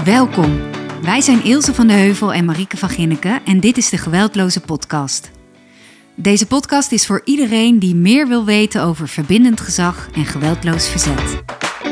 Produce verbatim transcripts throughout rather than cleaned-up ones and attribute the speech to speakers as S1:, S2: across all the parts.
S1: Welkom. Wij zijn Ilse van de Heuvel en Marieke van Ginneken en dit is de Geweldloze Podcast. Deze podcast is voor iedereen die meer wil weten over verbindend gezag en geweldloos verzet.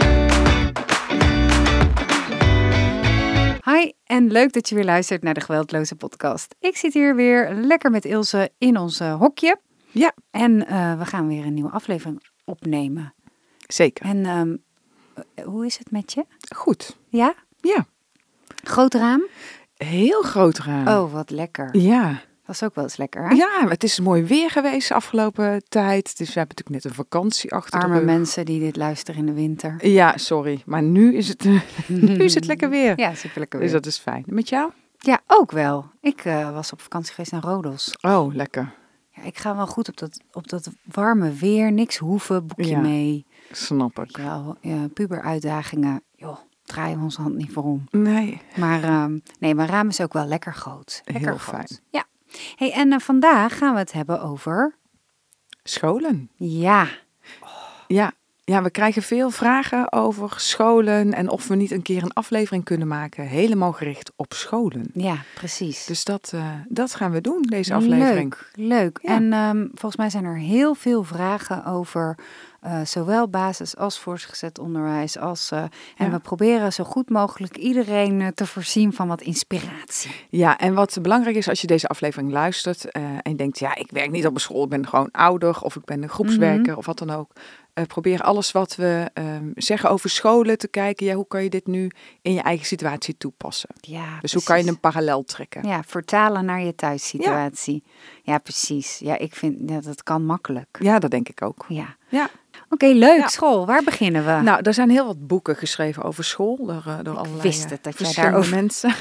S1: Hi en leuk dat je weer luistert naar de Geweldloze Podcast. Ik zit hier weer lekker met Ilse in ons hokje.
S2: Ja.
S1: En uh, we gaan weer een nieuwe aflevering opnemen.
S2: Zeker.
S1: En um, hoe is het met je?
S2: Goed.
S1: Ja?
S2: Ja.
S1: Groot raam?
S2: Heel groot raam.
S1: Oh, wat lekker.
S2: Ja.
S1: Dat is ook wel eens lekker, hè?
S2: Ja, het is mooi weer geweest de afgelopen tijd. Dus we hebben natuurlijk net een vakantie achter
S1: Arme
S2: de rug.
S1: mensen die dit luisteren in de winter.
S2: Ja, sorry. Maar nu is het, uh, nu is het lekker weer.
S1: Ja, super lekker weer.
S2: Dus dat is fijn. Met jou?
S1: Ja, ook wel. Ik uh, was op vakantie geweest naar Rodos.
S2: Oh, lekker.
S1: Ja, ik ga wel goed op dat, op dat warme weer. Niks hoeven, boekje
S2: Ja,
S1: mee.
S2: Snap ik.
S1: Ja, ja, puberuitdagingen. Joh, draaien we onze hand niet voor om.
S2: Nee.
S1: Maar um, nee, mijn raam is ook wel lekker groot. Lekker
S2: Heel
S1: groot.
S2: fijn.
S1: Ja. Hey, en uh, vandaag gaan we het hebben over...
S2: Scholen.
S1: Ja.
S2: Ja. Ja, we krijgen veel vragen over scholen en of we niet een keer een aflevering kunnen maken, helemaal gericht op scholen.
S1: Ja, precies.
S2: Dus dat, uh, dat gaan we doen, deze aflevering.
S1: Leuk, leuk.
S2: Ja.
S1: En um, volgens mij zijn er heel veel vragen over uh, zowel basis als voortgezet onderwijs. Als, uh, en
S2: Ja.
S1: we proberen zo goed mogelijk iedereen uh, te voorzien van wat inspiratie.
S2: Ja, en wat belangrijk is als je deze aflevering luistert uh, en je denkt, ja, ik werk niet op een school, ik ben gewoon ouder of ik ben een groepswerker mm-hmm. of wat dan ook. Uh, probeer alles wat we um, zeggen over scholen te kijken. Ja, hoe kan je dit nu in je eigen situatie toepassen?
S1: Ja,
S2: dus
S1: precies.
S2: hoe kan je een parallel trekken?
S1: Ja, vertalen naar je thuissituatie. Ja, ja precies. Ja, ik vind ja, dat kan makkelijk.
S2: Ja, dat denk ik ook.
S1: Ja.
S2: Ja.
S1: Oké, okay, leuk.
S2: Ja.
S1: School, waar beginnen we?
S2: Nou, er zijn heel wat boeken geschreven over school door, uh, door
S1: ik
S2: allerlei
S1: wist het, dat
S2: verschillende
S1: daarover...
S2: mensen.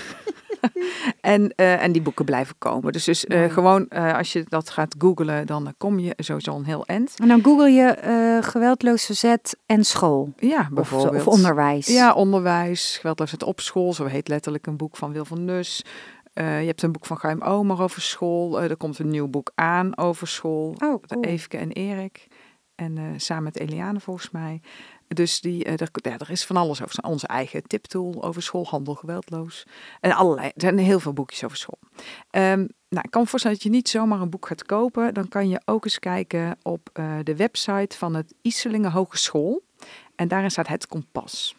S2: en, uh, en die boeken blijven komen. Dus, dus uh, gewoon uh, als je dat gaat googlen, dan uh, kom je sowieso een heel eind.
S1: En dan google je uh, geweldloos verzet en school.
S2: Ja, bijvoorbeeld.
S1: Of, of onderwijs.
S2: Ja, onderwijs. Geweldloos verzet op school. Zo heet letterlijk een boek van Wil van Nus. Uh, je hebt een boek van Chaim Omer over school. Uh, er komt een nieuw boek aan over school.
S1: Oh, cool.
S2: Eefke en Erik. En uh, samen met Eliane volgens mij. Dus die, uh, er, ja, er is van alles over. Onze eigen tiptool over schoolhandel geweldloos. En allerlei. Er zijn heel veel boekjes over school. Um, nou, ik kan me voorstellen dat je niet zomaar een boek gaat kopen. Dan kan je ook eens kijken op uh, de website van het Iselingen Hogeschool. En daarin staat het kompas.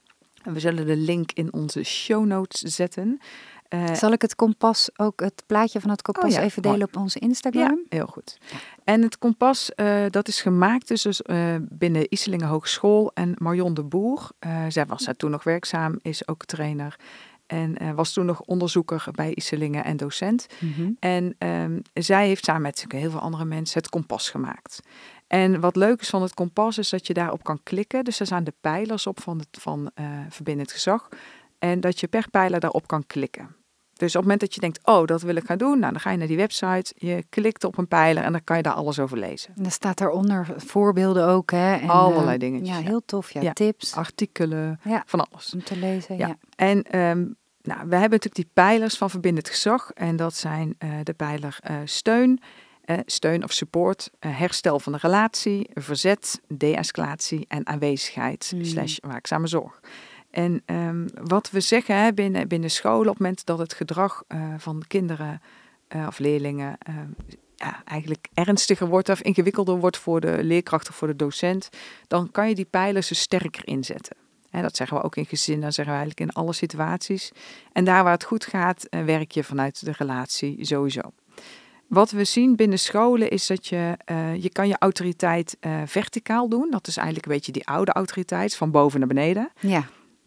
S2: En we zullen de link in onze show notes zetten.
S1: Uh, Zal ik het kompas, ook het plaatje van het kompas oh ja, even delen op onze Instagram?
S2: Ja, heel goed. Ja. En het kompas, uh, dat is gemaakt dus uh, binnen Iselingen Hogeschool. En Marion de Boer, uh, zij was daar toen nog werkzaam, is ook trainer. En uh, was toen nog onderzoeker bij Iselingen en docent.
S1: Mm-hmm.
S2: En um, zij heeft samen met heel veel andere mensen het kompas gemaakt. En wat leuk is van het kompas is dat je daarop kan klikken. Dus er staan de pijlers op van, het, van uh, verbindend gezag. En dat je per pijler daarop kan klikken. Dus op het moment dat je denkt, oh, dat wil ik gaan doen. Nou, dan ga je naar die website, je klikt op een pijler en dan kan je daar alles over lezen.
S1: En dan staat daaronder voorbeelden ook, hè? En,
S2: allerlei
S1: uh,
S2: dingetjes.
S1: Ja, heel tof. Ja,
S2: ja.
S1: tips.
S2: Artikelen,
S1: ja.
S2: van alles.
S1: Om te lezen,
S2: ja.
S1: ja.
S2: En um, nou, we hebben natuurlijk die pijlers van verbindend gezag. En dat zijn uh, de pijler uh, steun, uh, steun of support, uh, herstel van de relatie, verzet, de-escalatie en aanwezigheid, mm. slash waakzame zorg. En um, wat we zeggen hè, binnen, binnen scholen, op het moment dat het gedrag uh, van kinderen uh, of leerlingen uh, ja, eigenlijk ernstiger wordt of ingewikkelder wordt voor de leerkracht of voor de docent, dan kan je die pijlers er sterker inzetten. Hè, dat zeggen we ook in gezinnen, dat zeggen we eigenlijk in alle situaties. En daar waar het goed gaat, uh, werk je vanuit de relatie sowieso. Wat we zien binnen scholen is dat je, uh, je kan je autoriteit uh, verticaal doen. Dat is eigenlijk een beetje die oude autoriteit, van boven naar beneden.
S1: Ja.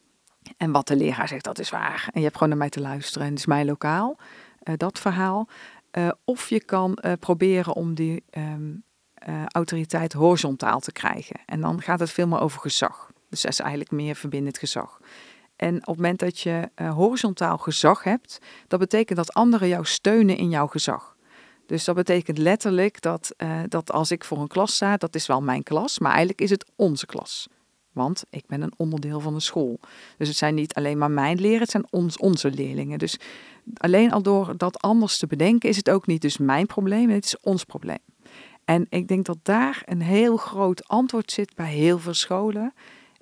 S2: En wat de leraar zegt, dat is waar. En je hebt gewoon naar mij te luisteren en het is mijn lokaal. Uh, dat verhaal. Uh, of je kan uh, proberen om die um, uh, autoriteit horizontaal te krijgen. En dan gaat het veel meer over gezag. Dus dat is eigenlijk meer verbindend gezag. En op het moment dat je uh, horizontaal gezag hebt, dat betekent dat anderen jou steunen in jouw gezag. Dus dat betekent letterlijk dat, uh, dat als ik voor een klas sta, dat is wel mijn klas, maar eigenlijk is het onze klas. Want ik ben een onderdeel van de school. Dus het zijn niet alleen maar mijn leren, het zijn ons, onze leerlingen. Dus alleen al door dat anders te bedenken is het ook niet dus mijn probleem, het is ons probleem. En ik denk dat daar een heel groot antwoord zit bij heel veel scholen.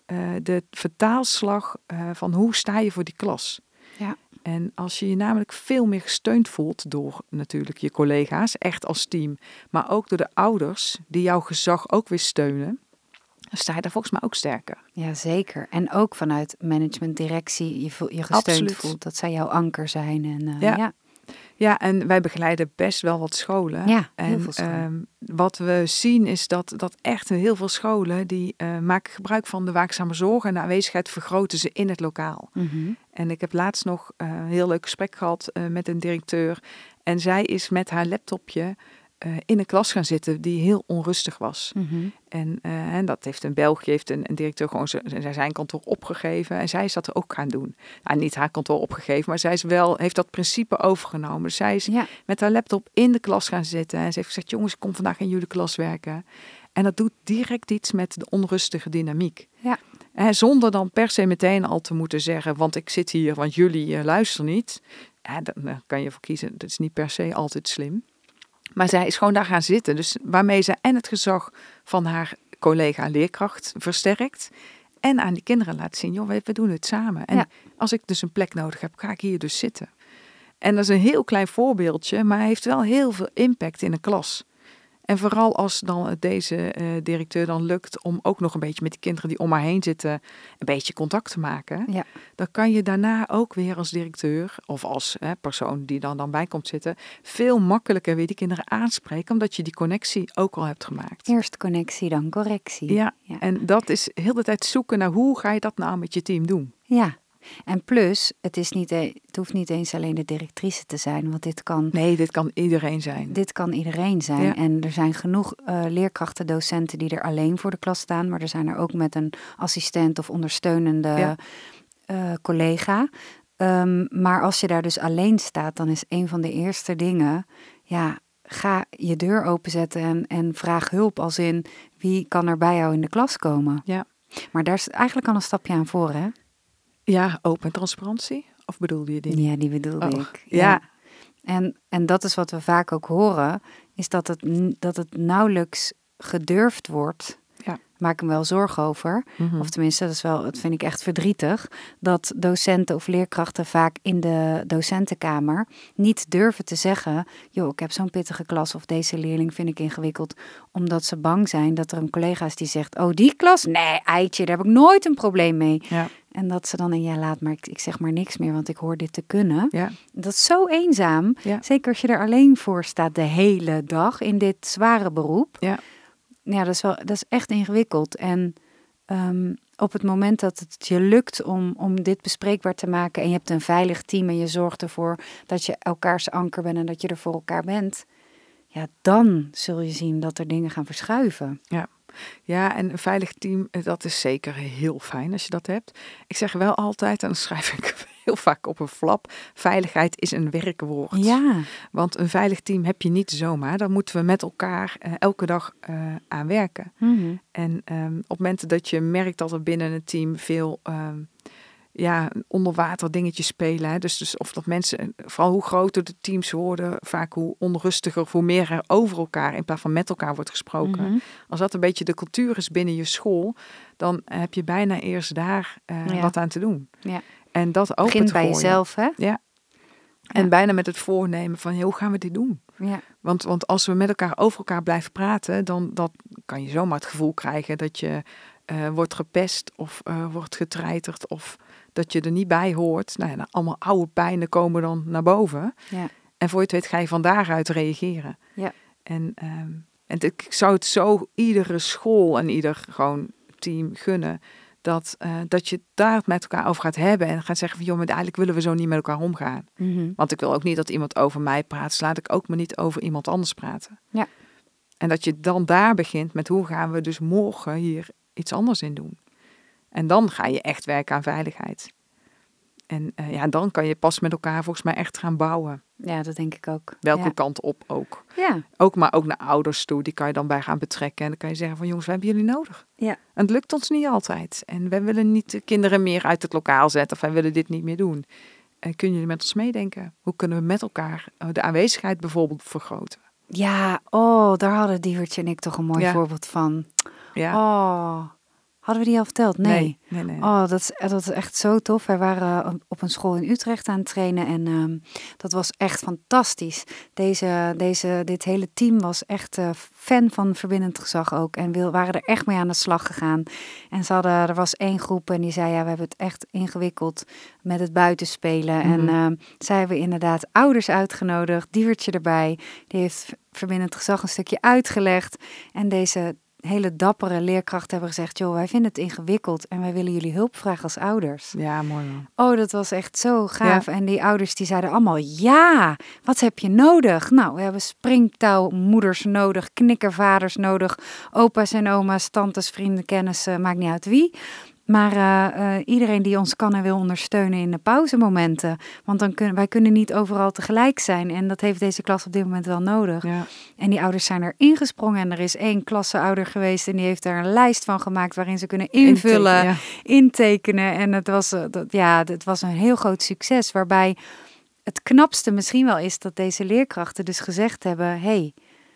S2: uh, de vertaalslag uh, van hoe sta je voor die klas.
S1: Ja.
S2: En als je je namelijk veel meer gesteund voelt door natuurlijk je collega's, echt als team, maar ook door de ouders die jouw gezag ook weer steunen, dan sta je daar volgens mij ook sterker.
S1: Ja, zeker. En ook vanuit management, directie, je, voel, je gesteund
S2: Absoluut.
S1: voelt dat zij jouw anker zijn. En, uh,
S2: ja.
S1: ja.
S2: Ja, en wij begeleiden best wel wat scholen.
S1: Ja,
S2: en,
S1: heel veel scholen.
S2: Um, wat we zien is dat, dat echt heel veel scholen, die uh, maken gebruik van de waakzame zorg en de aanwezigheid vergroten ze in het lokaal.
S1: Mm-hmm.
S2: En ik heb laatst nog uh, een heel leuk gesprek gehad uh, met een directeur. En zij is met haar laptopje uh, in een klas gaan zitten die heel onrustig was.
S1: Mm-hmm.
S2: En, uh, en dat heeft een België, heeft een, een directeur gewoon zijn, zijn kantoor opgegeven. En zij is dat ook gaan doen. Nou, niet haar kantoor opgegeven, maar zij is wel, heeft dat principe overgenomen. Dus zij is
S1: ja.
S2: met haar laptop in de klas gaan zitten. En ze heeft gezegd, jongens, ik kom vandaag in jullie klas werken. En dat doet direct iets met de onrustige dynamiek.
S1: Ja.
S2: En zonder dan per se meteen al te moeten zeggen, want ik zit hier, want jullie uh, luisteren niet. Ja, dan uh, kan je voor kiezen. Dat is niet per se altijd slim. Maar zij is gewoon daar gaan zitten. Dus waarmee ze en het gezag van haar collega leerkracht versterkt. En aan die kinderen laat zien, joh, we, we doen het samen. En ja. als ik dus een plek nodig heb, ga ik hier dus zitten. En dat is een heel klein voorbeeldje, maar heeft wel heel veel impact in een klas. En vooral als dan deze uh, directeur dan lukt om ook nog een beetje met die kinderen die om haar heen zitten, een beetje contact te maken.
S1: Ja.
S2: Dan kan je daarna ook weer als directeur of als hè, persoon die dan, dan bij komt zitten, veel makkelijker weer die kinderen aanspreken, omdat je die connectie ook al hebt gemaakt.
S1: Eerst connectie, dan correctie.
S2: Ja,
S1: ja.
S2: En dat is heel de tijd zoeken naar hoe ga je dat nou met je team doen.
S1: Ja. En plus, het, is niet, het hoeft niet eens alleen de directrice te zijn, want dit kan...
S2: Nee, dit kan iedereen zijn.
S1: Dit kan iedereen zijn. Ja. En er zijn genoeg uh, leerkrachten, docenten die er alleen voor de klas staan, maar er zijn er ook met een assistent of ondersteunende ja. uh, collega. Um, maar als je daar dus alleen staat, dan is een van de eerste dingen, ja, ga je deur openzetten en, en vraag hulp als in, wie kan er bij jou in de klas komen?
S2: Ja.
S1: Maar daar is eigenlijk al een stapje aan voor, hè?
S2: Ja, open transparantie? Of bedoelde je die?
S1: Ja, die bedoelde
S2: oh,
S1: ik.
S2: Ja. ja.
S1: En, en dat is wat we vaak ook horen, is dat het, dat het nauwelijks gedurfd wordt.
S2: Ja.
S1: Maak ik me wel zorgen over. Mm-hmm. Of tenminste, dat, is wel, dat vind ik echt verdrietig. Dat docenten of leerkrachten vaak in de docentenkamer niet durven te zeggen, joh, ik heb zo'n pittige klas of deze leerling vind ik ingewikkeld. Omdat ze bang zijn dat er een collega is die zegt, oh die klas? Nee, eitje, daar heb ik nooit een probleem mee.
S2: Ja.
S1: En dat ze dan, en ja laat maar, ik, ik zeg maar niks meer, want ik hoor dit te kunnen.
S2: Ja.
S1: Dat is zo eenzaam.
S2: Ja.
S1: Zeker als je er alleen voor staat de hele dag in dit zware beroep.
S2: Ja.
S1: Ja, dat is, wel, dat is echt ingewikkeld. En um, op het moment dat het je lukt om, om dit bespreekbaar te maken en je hebt een veilig team en je zorgt ervoor dat je elkaars anker bent en dat je er voor elkaar bent, ja, dan zul je zien dat er dingen gaan verschuiven.
S2: Ja. Ja, en een veilig team, dat is zeker heel fijn als je dat hebt. Ik zeg wel altijd, en dan schrijf ik heel vaak op een flap, veiligheid is een werkwoord.
S1: Ja.
S2: Want een veilig team heb je niet zomaar. Daar moeten we met elkaar uh, elke dag uh, aan werken.
S1: Mm-hmm.
S2: En um, op momenten dat je merkt dat er binnen een team veel um, ja, onderwater dingetjes spelen. Hè? Dus, dus of dat mensen, vooral hoe groter de teams worden, vaak hoe onrustiger, hoe meer er over elkaar in plaats van met elkaar wordt gesproken.
S1: Mm-hmm.
S2: Als dat een beetje de cultuur is binnen je school, dan heb je bijna eerst daar uh, ja. wat aan te doen.
S1: Ja.
S2: En dat open
S1: begint
S2: te
S1: bij
S2: gooien.
S1: jezelf, hè?
S2: Ja. En ja. bijna met het voornemen van, hey, hoe gaan we dit doen?
S1: Ja.
S2: Want, want als we met elkaar over elkaar blijven praten, dan dat kan je zomaar het gevoel krijgen dat je uh, wordt gepest of uh, wordt getreiterd of dat je er niet bij hoort. Nou ja, allemaal oude pijnen komen dan naar boven.
S1: Ja.
S2: En voor je het weet ga je van daaruit reageren.
S1: Ja.
S2: En, um, en ik zou het zo iedere school en ieder gewoon team gunnen dat, uh, dat je daar het met elkaar over gaat hebben en gaat zeggen van joh, maar eigenlijk willen we zo niet met elkaar omgaan.
S1: Mm-hmm.
S2: Want ik wil ook niet dat iemand over mij praat, dus laat ik ook maar niet over iemand anders praten.
S1: Ja.
S2: En dat je dan daar begint met hoe gaan we dus morgen hier iets anders in doen. En dan ga je echt werken aan veiligheid. En uh, ja, dan kan je pas met elkaar volgens mij echt gaan bouwen.
S1: Ja, dat denk ik ook.
S2: Welke
S1: ja.
S2: kant op ook.
S1: Ja.
S2: Ook, maar ook naar ouders toe, die kan je dan bij gaan betrekken. En dan kan je zeggen van jongens, we hebben jullie nodig.
S1: Ja.
S2: En het lukt ons niet altijd. En wij willen niet de kinderen meer uit het lokaal zetten of wij willen dit niet meer doen. En kunnen jullie met ons meedenken? Hoe kunnen we met elkaar de aanwezigheid bijvoorbeeld vergroten?
S1: Ja, oh, daar hadden Diewertje en ik toch een mooi
S2: ja.
S1: voorbeeld van.
S2: Ja.
S1: Oh, Hadden we die al verteld? Nee.
S2: Nee, nee, nee.
S1: Oh, dat is, dat is echt zo tof. Wij waren op een school in Utrecht aan het trainen en um, dat was echt fantastisch. Deze, deze, dit hele team was echt uh, fan van verbindend gezag ook en we waren er echt mee aan de slag gegaan. En ze hadden, er was één groep en die zei, ja, we hebben het echt ingewikkeld met het buitenspelen. Mm-hmm. En uh, zij hebben inderdaad ouders uitgenodigd, Diewertje erbij. Die heeft verbindend gezag een stukje uitgelegd en deze hele dappere leerkrachten hebben gezegd, joh, wij vinden het ingewikkeld en wij willen jullie hulp vragen als ouders.
S2: Ja, mooi man.
S1: Oh, dat was echt zo gaaf. Ja. En die ouders die zeiden allemaal, ja, wat heb je nodig? Nou, we hebben springtouwmoeders nodig, knikkervaders nodig, opa's en oma's, tantes, vrienden, kennissen, maakt niet uit wie. Maar uh, uh, iedereen die ons kan en wil ondersteunen in de pauzemomenten. Want dan kunnen, wij kunnen niet overal tegelijk zijn. En dat heeft deze klas op dit moment wel nodig. Ja. En die ouders zijn er ingesprongen. En er is één klasseouder geweest. En die heeft daar een lijst van gemaakt waarin ze kunnen invullen, Inteken, ja. intekenen. En het was, uh, dat, ja, het was een heel groot succes. Waarbij het knapste misschien wel is dat deze leerkrachten dus gezegd hebben, hé, hey,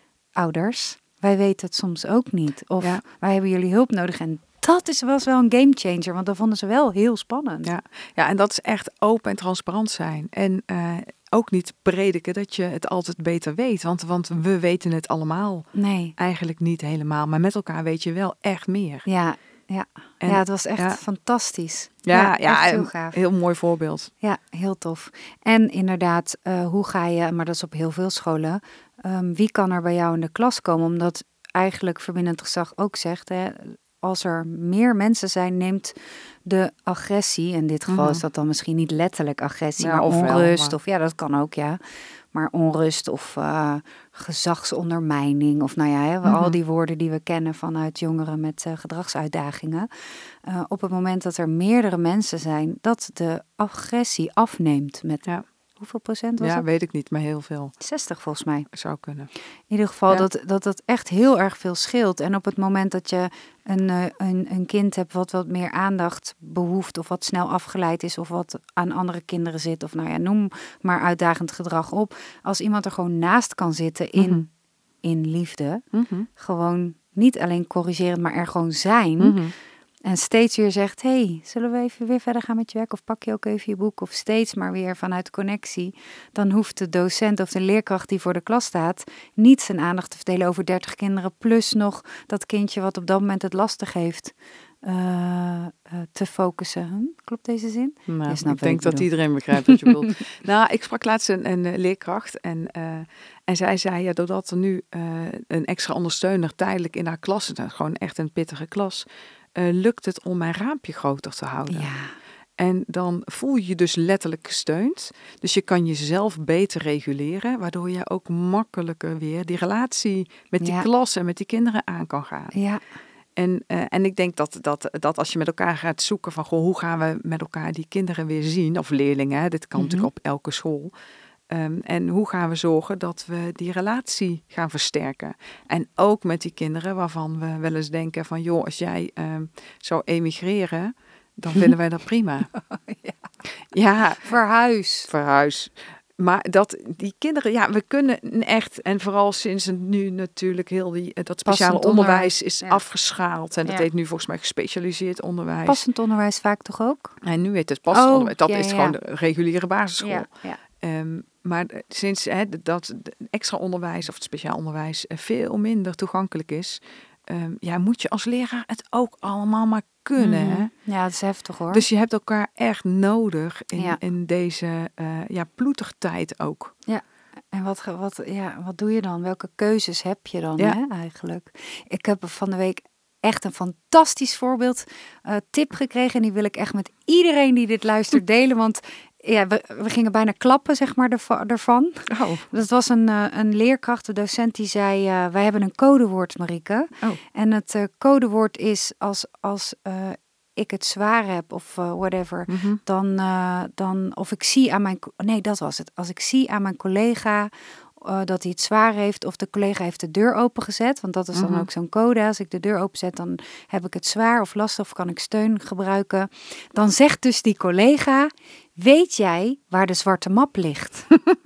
S1: ouders, wij weten het soms ook niet. Of ja. wij hebben jullie hulp nodig. En dat is, was wel een gamechanger, want dat vonden ze wel heel spannend.
S2: Ja, ja, en dat is echt open en transparant zijn. En uh, ook niet prediken dat je het altijd beter weet. Want, want we weten het allemaal
S1: nee.
S2: eigenlijk niet helemaal. Maar met elkaar weet je wel echt meer.
S1: Ja, ja. En, ja het was echt ja. fantastisch.
S2: Ja, ja, ja
S1: echt heel gaaf.
S2: Heel mooi voorbeeld.
S1: Ja, heel tof. En inderdaad, uh, hoe ga je, maar dat is op heel veel scholen, um, wie kan er bij jou in de klas komen? Omdat eigenlijk verbindend gezag ook zegt, hè, als er meer mensen zijn, neemt de agressie, in dit geval mm-hmm. is dat dan misschien niet letterlijk agressie, ja, maar of onrust, wel, maar... of ja, dat kan ook, ja. Maar onrust of uh, gezagsondermijning, of nou ja, hè, mm-hmm. al die woorden die we kennen vanuit jongeren met uh, gedragsuitdagingen. Uh, op het moment dat er meerdere mensen zijn, dat de agressie afneemt met... Ja. Hoeveel procent was
S2: ja,
S1: het?
S2: Ja, weet ik niet, maar heel veel.
S1: zestig volgens mij.
S2: Zou kunnen.
S1: In ieder geval ja. dat, dat dat echt heel erg veel scheelt. En op het moment dat je een, een, een kind hebt wat wat meer aandacht behoeft, of wat snel afgeleid is, of wat aan andere kinderen zit, of nou ja, noem maar uitdagend gedrag op. Als iemand er gewoon naast kan zitten in, mm-hmm. in liefde, mm-hmm. gewoon niet alleen corrigerend, maar er gewoon zijn. Mm-hmm. En steeds weer zegt, hey, zullen we even weer verder gaan met je werk? Of pak je ook even je boek? Of steeds maar weer vanuit connectie. Dan hoeft de docent of de leerkracht die voor de klas staat niet zijn aandacht te verdelen over dertig kinderen. Plus nog dat kindje wat op dat moment het lastig heeft uh, uh, te focussen. Hm? Klopt deze zin?
S2: Nou, ik denk ik dat bedoel. Iedereen begrijpt wat je bedoelt. Nou, ik sprak laatst een, een leerkracht en, uh, en zij zei, ja, doordat er nu uh, een extra ondersteuner tijdelijk in haar klas is, gewoon echt een pittige klas, Uh, lukt het om mijn raampje groter te houden.
S1: Ja.
S2: En dan voel je je dus letterlijk gesteund. Dus je kan jezelf beter reguleren, waardoor je ook makkelijker weer die relatie met die ja. klas en met die kinderen aan kan gaan.
S1: Ja.
S2: En, uh, en ik denk dat, dat, dat als je met elkaar gaat zoeken van, goh, hoe gaan we met elkaar die kinderen weer zien, of leerlingen, hè, dit kan mm-hmm. natuurlijk op elke school. Um, en hoe gaan we zorgen dat we die relatie gaan versterken? En ook met die kinderen waarvan we wel eens denken van, joh, als jij um, zou emigreren, dan vinden wij dat prima.
S1: ja.
S2: ja.
S1: Verhuis.
S2: Verhuis. Maar dat die kinderen, ja, we kunnen echt, en vooral sinds het nu natuurlijk heel die, dat speciale
S1: Passend
S2: onderwijs is
S1: ja.
S2: afgeschaald. En dat
S1: ja.
S2: heet nu volgens mij gespecialiseerd onderwijs.
S1: Passend onderwijs vaak toch ook?
S2: En nu heet het passend
S1: oh,
S2: onderwijs. Dat
S1: ja,
S2: is
S1: ja.
S2: gewoon de reguliere basisschool.
S1: Ja, ja.
S2: Um, maar sinds hè, dat extra onderwijs of het speciaal onderwijs veel minder toegankelijk is, um, ja, moet je als leraar het ook allemaal maar kunnen.
S1: Mm-hmm.
S2: Hè?
S1: Ja, dat is heftig hoor.
S2: Dus je hebt elkaar echt nodig in,
S1: ja.
S2: in deze uh, ja, ploetertijd ook.
S1: Ja. En wat, wat, ja, wat doe je dan? Welke keuzes heb je dan ja. hè, eigenlijk? Ik heb van de week echt een fantastisch voorbeeld uh, tip gekregen. En die wil ik echt met iedereen die dit luistert delen. Want ja, we, we gingen bijna klappen, zeg maar, ervan.
S2: Oh.
S1: Dat was een, uh, een leerkracht, de docent, die zei, uh, wij hebben een codewoord, Marieke.
S2: Oh.
S1: En het uh, codewoord is als, als uh, ik het zwaar heb of uh, whatever,
S2: Mm-hmm.
S1: dan, uh, dan, of ik zie aan mijn, nee, dat was het. Als ik zie aan mijn collega Uh, dat hij het zwaar heeft, of de collega heeft de deur opengezet, want dat is dan mm-hmm. ook zo'n code. Als ik de deur openzet, dan heb ik het zwaar of lastig, of kan ik steun gebruiken. Dan zegt dus die collega, weet jij waar de zwarte map ligt?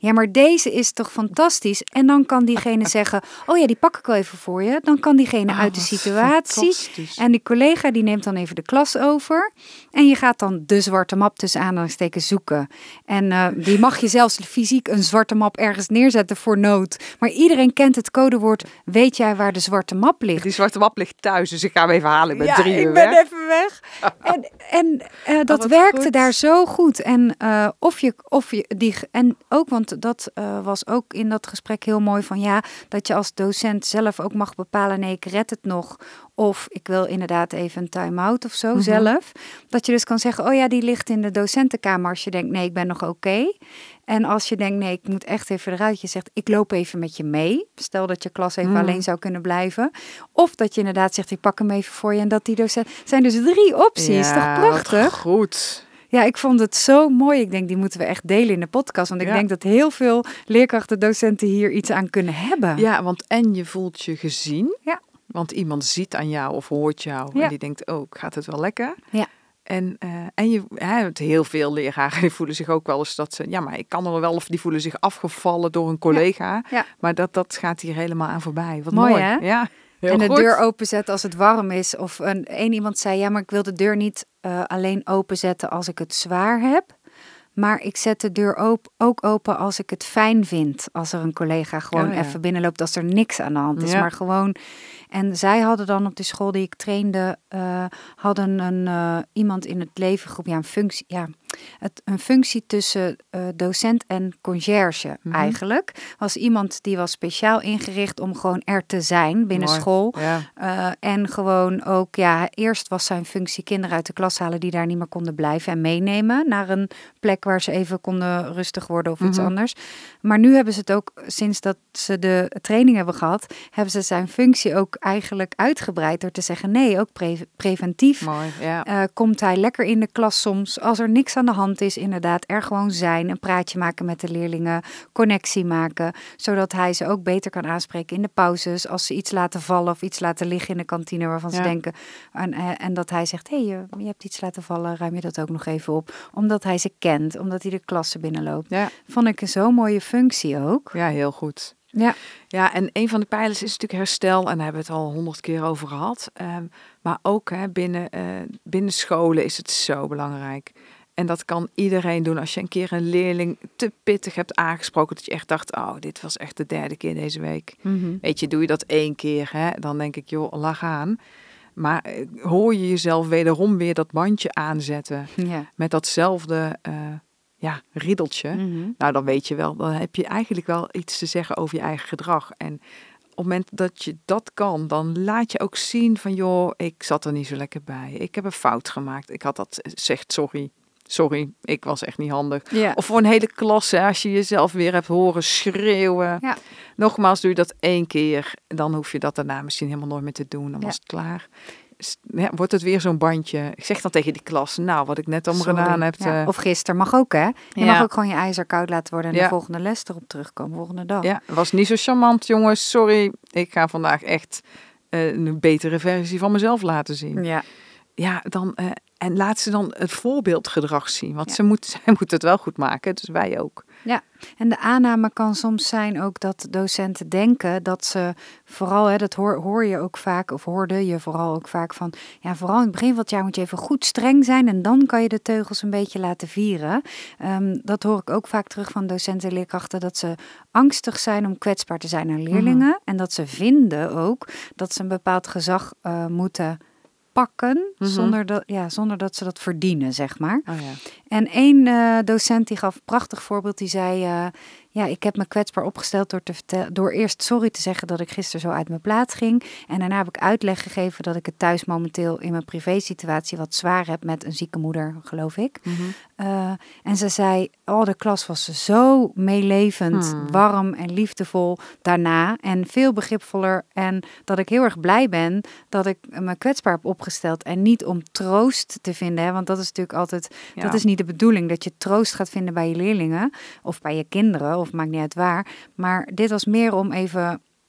S1: ja, maar deze is toch fantastisch? En dan kan diegene zeggen, oh ja, die pak ik wel even voor je. Dan kan diegene
S2: Oh,
S1: uit de
S2: wat
S1: situatie.
S2: fantastisch.
S1: En die collega die neemt dan even de klas over. En je gaat dan de zwarte map tussen aanhalingstekens zoeken. En uh, die mag je zelfs fysiek een zwarte map ergens neerzetten voor nood. Maar iedereen kent het codewoord, weet jij waar de zwarte map ligt?
S2: Die zwarte map ligt thuis, dus ik ga hem even halen. Ik ben
S1: ja,
S2: drie uur
S1: ik ben
S2: weg.
S1: even weg. En, en uh, dat
S2: wat
S1: werkte
S2: goed.
S1: daar zo goed. En uh, of je, of je die, en ook, want dat uh, was ook in dat gesprek heel mooi van ja, dat je als docent zelf ook mag bepalen, nee, ik red het nog. Of ik wil inderdaad even een time-out of zo mm-hmm. zelf. Dat je dus kan zeggen, oh ja, die ligt in de docentenkamer als je denkt, nee, ik ben nog oké. Okay. En als je denkt, nee, ik moet echt even eruit. Je zegt, ik loop even met je mee. Stel dat je klas even mm. alleen zou kunnen blijven. Of dat je inderdaad zegt, ik pak hem even voor je. En dat die docent... zijn dus drie opties.
S2: Ja,
S1: toch prachtig?
S2: Goed.
S1: Ja, ik vond het zo mooi. Ik denk, die moeten we echt delen in de podcast. Want ik ja. denk dat heel veel leerkrachten, docenten hier iets aan kunnen hebben.
S2: Ja, want en je voelt je gezien.
S1: Ja.
S2: Want iemand ziet aan jou of hoort jou. Ja. En die denkt, oh, gaat het wel lekker?
S1: Ja.
S2: En, uh, en je hebt heel veel leraren die voelen zich ook wel eens dat ze, ja, maar ik kan er wel, of die voelen zich afgevallen door een collega. Ja, ja. Maar dat, dat gaat hier helemaal aan voorbij. Wat mooi,
S1: mooi hè?
S2: Ja, heel
S1: en de
S2: goed.
S1: deur openzetten als het warm is. Of een, een iemand zei, ja, maar ik wil de deur niet uh, alleen openzetten als ik het zwaar heb. Maar ik zet de deur op, ook open als ik het fijn vind. Als er een collega gewoon oh, ja. even binnenloopt, als er niks aan de hand is. Ja. Maar gewoon... En zij hadden dan op de school die ik trainde, uh, hadden een, uh, iemand in het leven groep, ja, een functie, ja, het, een functie tussen uh, docent en conciërge mm-hmm. eigenlijk. Was iemand die was speciaal ingericht om gewoon er te zijn binnen
S2: Mooi.
S1: school.
S2: Ja.
S1: Uh, en gewoon ook, ja, eerst was zijn functie kinderen uit de klas halen die daar niet meer konden blijven en meenemen naar een plek waar ze even konden rustig worden of iets mm-hmm. anders. Maar nu hebben ze het ook, sinds dat ze de training hebben gehad, hebben ze zijn functie ook eigenlijk uitgebreid door te zeggen, nee, ook pre- preventief.
S2: Mooi, ja.
S1: uh, komt hij lekker in de klas soms, als er niks aan de hand is, inderdaad, er gewoon zijn, een praatje maken met de leerlingen, connectie maken, zodat hij ze ook beter kan aanspreken in de pauzes, als ze iets laten vallen of iets laten liggen in de kantine waarvan ja. ze denken, en, en dat hij zegt, hé, hey, je, je hebt iets laten vallen, ruim je dat ook nog even op, omdat hij ze kent, omdat hij de klasse binnenloopt. Ja. Vond ik een zo'n mooie functie ook.
S2: Ja, heel goed.
S1: Ja.
S2: Ja, en een van de pijlers is natuurlijk herstel. En daar hebben we het al honderd keer over gehad. Um, maar ook hè, binnen, uh, binnen scholen is het zo belangrijk. En dat kan iedereen doen. Als je een keer een leerling te pittig hebt aangesproken, dat je echt dacht, oh, dit was echt de derde keer deze week. Mm-hmm. Weet je, doe je dat één keer, hè, dan denk ik, joh, laat gaan. Maar uh, hoor je jezelf wederom weer dat bandje aanzetten. Ja. Met datzelfde... Uh, Ja, riedeltje. Mm-hmm. Nou, dan weet je wel, dan heb je eigenlijk wel iets te zeggen over je eigen gedrag. En op het moment dat je dat kan, dan laat je ook zien van, joh, ik zat er niet zo lekker bij. Ik heb een fout gemaakt. Ik had dat, zegt sorry. Sorry, ik was echt niet handig. Ja. Of voor een hele klas, hè, als je jezelf weer hebt horen schreeuwen. Ja. Nogmaals, doe je dat één keer, dan hoef je dat daarna misschien helemaal nooit meer te doen. Dan ja. was het klaar. Ja, wordt het weer zo'n bandje. Ik zeg dan tegen die klas, nou, wat ik net allemaal gedaan heb.
S1: Ja.
S2: Uh...
S1: Of gisteren mag ook, hè? Je ja. mag ook gewoon je ijzer koud laten worden en ja. de volgende les erop terugkomen, volgende dag.
S2: Ja, was niet zo charmant, jongens. Sorry, ik ga vandaag echt uh, een betere versie van mezelf laten zien.
S1: Ja.
S2: Ja, dan... Uh, en laat ze dan het voorbeeldgedrag zien. Want ja. ze, moet, zij moet het wel goed maken, dus wij ook.
S1: Ja, en de aanname kan soms zijn ook dat docenten denken dat ze vooral, hè, dat hoor, hoor je ook vaak, of hoorde je vooral ook vaak van, ja, vooral in het begin van het jaar moet je even goed streng zijn en dan kan je de teugels een beetje laten vieren. Um, dat hoor ik ook vaak terug van docenten en leerkrachten, dat ze angstig zijn om kwetsbaar te zijn aan leerlingen. Mm-hmm. En dat ze vinden ook dat ze een bepaald gezag uh, moeten pakken, mm-hmm. zonder, dat, ja, zonder dat ze dat verdienen, zeg maar.
S2: Oh, ja.
S1: En één uh, docent die gaf een prachtig voorbeeld, die zei, uh, ja, ik heb me kwetsbaar opgesteld door, te vertel- door eerst sorry te zeggen dat ik gisteren zo uit mijn plaats ging. En daarna heb ik uitleg gegeven dat ik het thuis momenteel in mijn privésituatie wat zwaar heb met een zieke moeder, geloof ik. Mm-hmm. Uh, en ze zei, oh, de klas was zo meelevend, hmm. warm en liefdevol daarna. En veel begripvoller. En dat ik heel erg blij ben dat ik me kwetsbaar heb opgesteld. En niet om troost te vinden, hè, want dat is natuurlijk altijd, ja. dat is niet de bedoeling, dat je troost gaat vinden bij je leerlingen of bij je kinderen, of maakt niet uit waar. Maar dit was meer om even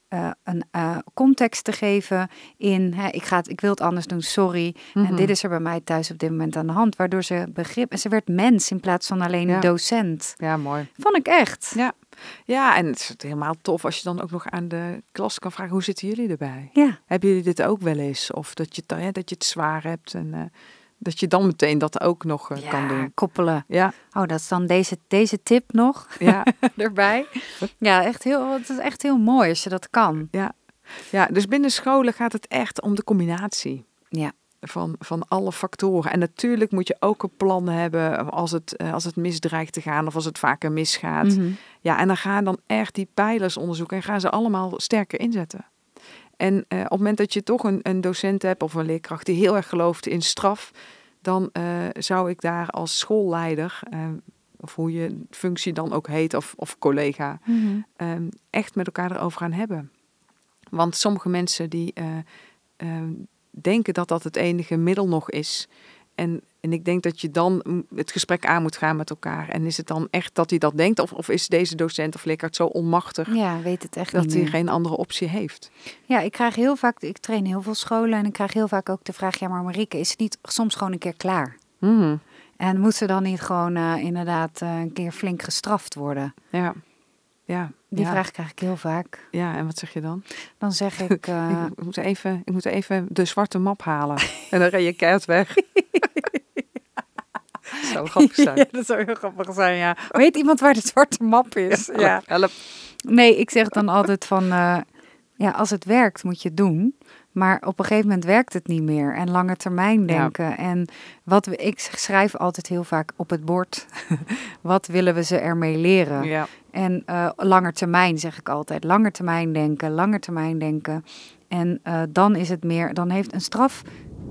S1: uh, een uh, context te geven in, hè, ik, ga het, ik wil het anders doen, sorry.
S2: Mm-hmm.
S1: En dit is er bij mij thuis op dit moment aan de hand. Waardoor ze begrip, en ze werd mens in plaats van alleen
S2: ja.
S1: docent.
S2: Ja, mooi.
S1: Vond ik echt.
S2: Ja. Ja, en het is helemaal tof als je dan ook nog aan de klas kan vragen, hoe zitten jullie erbij?
S1: Ja.
S2: Hebben jullie dit ook wel eens? Of dat je, ja, dat je het zwaar hebt en uh, dat je dan meteen dat ook nog uh,
S1: ja,
S2: kan doen.
S1: koppelen.
S2: Ja.
S1: Oh, dat is dan deze, deze tip nog
S2: ja.
S1: erbij. Ja, echt heel, het is echt heel mooi als je dat kan.
S2: Ja. Ja, dus binnen scholen gaat het echt om de combinatie.
S1: Ja.
S2: Van, van alle factoren. En natuurlijk moet je ook een plan hebben als het, als het misdreigt te gaan of als het vaker misgaat.
S1: Mm-hmm.
S2: Ja, en dan gaan dan echt die pijlers onderzoeken en gaan ze allemaal sterker inzetten. En uh, op het moment dat je toch een, een docent hebt of een leerkracht die heel erg gelooft in straf, dan uh, zou ik daar als schoolleider, uh, of hoe je functie dan ook heet, of, of collega,
S1: Mm-hmm.
S2: um, echt met elkaar erover gaan hebben. Want sommige mensen die uh, uh, denken dat dat het enige middel nog is. En, en ik denk dat je dan het gesprek aan moet gaan met elkaar. En is het dan echt dat hij dat denkt? Of, of is deze docent of leerkracht zo onmachtig?
S1: Ja, weet het echt
S2: dat
S1: niet
S2: hij
S1: meer.
S2: geen andere optie heeft?
S1: Ja, ik krijg heel vaak, ik train heel veel scholen en ik krijg heel vaak ook de vraag, ja maar Marieke, is het niet soms gewoon een keer klaar?
S2: Mm-hmm.
S1: En moet ze dan niet gewoon uh, inderdaad uh, een keer flink gestraft worden?
S2: Ja. Ja,
S1: Die
S2: ja.
S1: vraag krijg ik heel vaak.
S2: Ja, en wat zeg je dan?
S1: Dan zeg ik... Uh...
S2: ik, moet even, ik moet even de zwarte map halen. En dan ren je keihard weg. Dat zou grappig zijn.
S1: Ja, dat zou heel grappig zijn, ja. Weet iemand waar de zwarte map is?
S2: Ja, ja. Help.
S1: Nee, ik zeg dan altijd van... Uh, ja, als het werkt moet je het doen. Maar op een gegeven moment werkt het niet meer. En lange termijn denken. Ja. En wat we, ik schrijf altijd heel vaak op het bord. Wat willen we ze ermee leren?
S2: Ja.
S1: En uh, lange termijn zeg ik altijd. Lange termijn denken, lange termijn denken. En uh, dan is het meer, dan heeft een straf...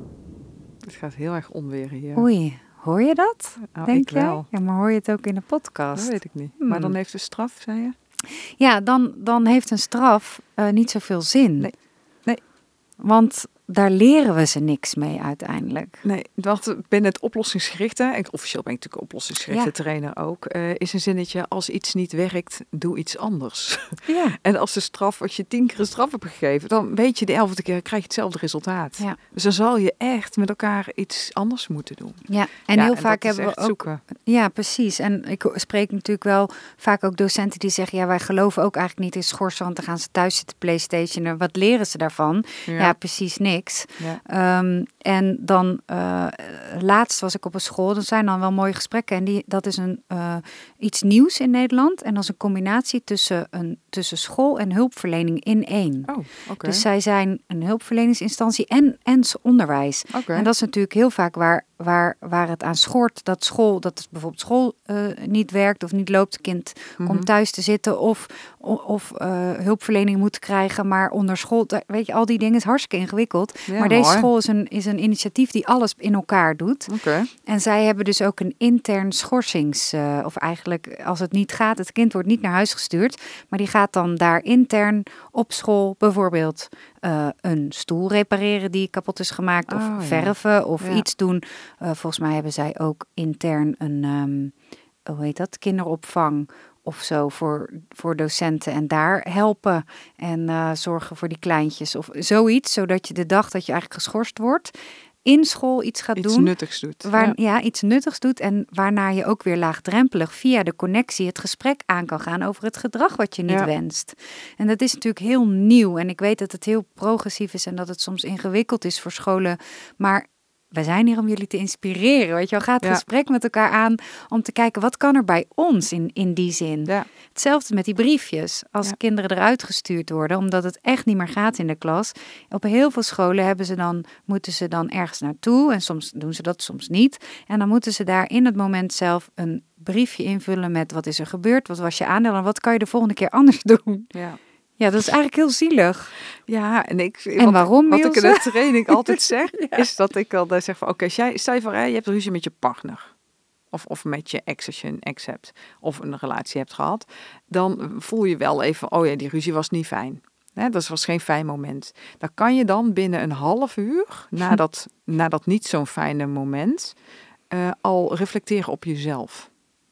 S2: Het gaat heel erg onweer hier.
S1: Oei, hoor je dat?
S2: Nou,
S1: denk
S2: ik
S1: jij?
S2: wel.
S1: Ja, maar hoor je het ook in de podcast?
S2: Dat weet ik niet.
S1: Hmm.
S2: Maar dan heeft de straf, zei je?
S1: Ja, dan, dan heeft een straf uh, niet zoveel zin.
S2: Nee. nee.
S1: Want daar leren we ze niks mee uiteindelijk.
S2: Nee, want binnen het oplossingsgerichte, en officieel ben ik natuurlijk oplossingsgerichte ja. trainer ook, uh, is een zinnetje, als iets niet werkt, doe iets anders.
S1: Ja.
S2: En als de straf, als je tien keer een straf hebt gegeven, dan weet je de elfde keer, krijg je hetzelfde resultaat.
S1: Ja.
S2: Dus dan zal je echt met elkaar iets anders moeten doen.
S1: Ja, en
S2: ja,
S1: heel
S2: en
S1: vaak
S2: dat
S1: hebben we ook...
S2: zoeken.
S1: Ja, precies. En ik spreek natuurlijk wel vaak ook docenten die zeggen, ja, wij geloven ook eigenlijk niet in schorsen, want dan gaan ze thuis zitten PlayStationen. Wat leren ze daarvan? Ja, ja precies niks.
S2: Ja.
S1: Um, en dan, uh, laatst was ik op een school, dat zijn dan wel mooie gesprekken. En die, dat is een, uh, iets nieuws in Nederland. En dat is een combinatie tussen, een, tussen school en hulpverlening in één.
S2: Oh, okay.
S1: Dus zij zijn een hulpverleningsinstantie en, en onderwijs.
S2: Okay.
S1: En dat is natuurlijk heel vaak waar, waar, waar het aan schort. Dat school, dat het bijvoorbeeld school uh, niet werkt of niet loopt. Het kind mm-hmm. komt thuis te zitten of, of, of uh, hulpverlening moet krijgen. Maar onder school, weet je, al die dingen is hartstikke ingewikkeld.
S2: Ja,
S1: maar deze
S2: mooi.
S1: school is een, is een initiatief die alles in elkaar doet.
S2: Okay.
S1: En zij hebben dus ook een intern schorsings... Uh, of eigenlijk, als het niet gaat, het kind wordt niet naar huis gestuurd. Maar die gaat dan daar intern op school bijvoorbeeld uh, een stoel repareren die kapot is gemaakt. Of
S2: oh,
S1: verven
S2: ja.
S1: of
S2: ja.
S1: iets doen. Uh, volgens mij hebben zij ook intern een, um, hoe heet dat, kinderopvang of zo voor, voor docenten en daar helpen en uh, zorgen voor die kleintjes of zoiets, zodat je de dag dat je eigenlijk geschorst wordt, in school iets gaat
S2: iets
S1: doen.
S2: Iets nuttigs doet.
S1: Waar,
S2: ja.
S1: ja, iets nuttigs doet en waarna je ook weer laagdrempelig via de connectie het gesprek aan kan gaan over het gedrag wat je niet
S2: ja.
S1: wenst. En dat is natuurlijk heel nieuw en ik weet dat het heel progressief is en dat het soms ingewikkeld is voor scholen, maar wij zijn hier om jullie te inspireren. Weet je wel, ga het ja. gesprek met elkaar aan om te kijken wat kan er bij ons in, in die zin.
S2: Ja.
S1: Hetzelfde met die briefjes. Als
S2: ja.
S1: kinderen eruit gestuurd worden, omdat het echt niet meer gaat in de klas. Op heel veel scholen hebben ze dan, moeten ze dan ergens naartoe en soms doen ze dat, soms niet. En dan moeten ze daar in het moment zelf een briefje invullen met wat is er gebeurd, wat was je aandeel en wat kan je de volgende keer anders doen.
S2: Ja.
S1: Ja, dat is eigenlijk heel zielig.
S2: Ja, en ik
S1: en
S2: wat,
S1: waarom,
S2: wat ik in
S1: Ilse?
S2: de training altijd zeg,
S1: ja.
S2: is dat ik al zeg van, oké, okay, stel je voor, hè, je hebt ruzie met je partner. Of, of met je ex, als je een ex hebt. Of een relatie hebt gehad. Dan voel je wel even, oh ja, die ruzie was niet fijn. Hè, dat was geen fijn moment. Dan kan je dan binnen een half uur, na dat, na dat niet zo'n fijne moment, uh, al reflecteren op jezelf.